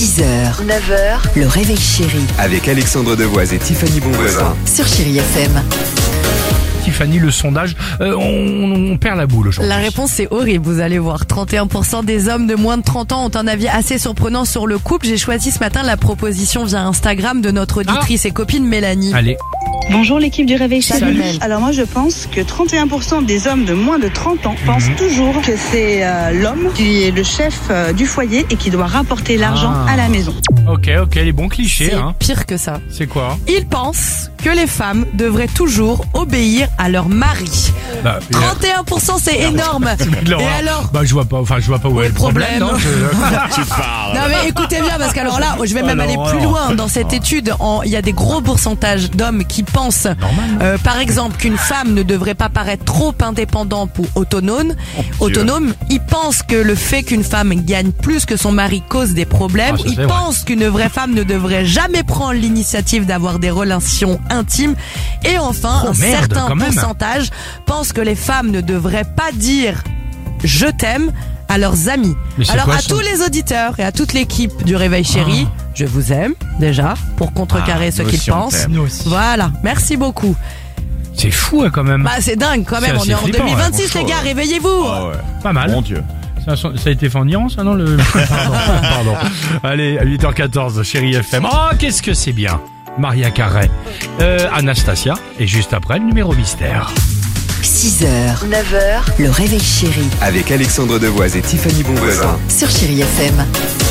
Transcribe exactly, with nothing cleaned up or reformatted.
six heures, neuf heures, le réveil chéri Avec Alexandre Devoise et Tiffany Bonvoisin. sur Chéri F M. Tiffany, le sondage, euh, on, on perd la boule aujourd'hui. La réponse est horrible, vous allez voir. trente et un pour cent des hommes de moins de trente ans ont un avis assez surprenant sur le couple. J'ai choisi ce matin la proposition via Instagram de notre auditrice et copine Mélanie. Allez, Bonjour l'équipe du Réveil Chéri. Salut, Mel. Alors moi je pense que trente et un pour cent des hommes de moins de trente ans pensent Mhm. toujours que c'est euh, l'homme qui est le chef euh, du foyer et qui doit rapporter l'argent Ah. à la maison. ok, ok, les bons clichés, C'est hein. pire que ça. C'est quoi? Ils pensent que les femmes devraient toujours obéir à leur mari. Bah, trente et un pour cent c'est énorme. Et alors Bah, je vois pas, enfin, je vois pas où, Où est est le le problème, problème non, je- Non mais écoutez bien parce qu'alors là je vais même Oh, aller l'horreur. plus loin dans cette étude. En- Il y a des gros pourcentages d'hommes qui pensent Normal. euh, par exemple qu'une femme ne devrait pas paraître trop indépendante ou autonome. Autonome, ils pensent que le fait qu'une femme gagne plus que son mari cause des problèmes. Ah, ça, Ils c'est vrai. pensent qu'une vraie femme ne devrait jamais prendre l'initiative d'avoir des relations intimes. Et enfin, Oh, un merde, certain quand même. pourcentage pensent que les femmes ne devraient pas dire je t'aime à leurs amis. Mais c'est Alors quoi, à ça tous les auditeurs et à toute l'équipe du Réveil Chéri, je vous aime déjà pour contrecarrer Ah, ce nous qu'ils aussi, on pensent. t'aime. Nous aussi. Voilà, merci beaucoup. C'est fou, hein, quand même. Bah c'est dingue quand même, C'est on assez est en flippant, deux mille vingt-six ouais, les gars, franchement, réveillez-vous. Pas mal. Mon Dieu. Ça, ça a été fait en Iran, ça, non le... Pardon, pardon. Allez, à huit heures quatorze, Chéri F M. Oh, qu'est-ce que c'est bien. Maria Carré, euh, Anastasia, et juste après, le numéro mystère. six heures, neuf heures, le réveil chéri Avec Alexandre Devoise et Tiffany Bonvoisin. sur Chéri F M.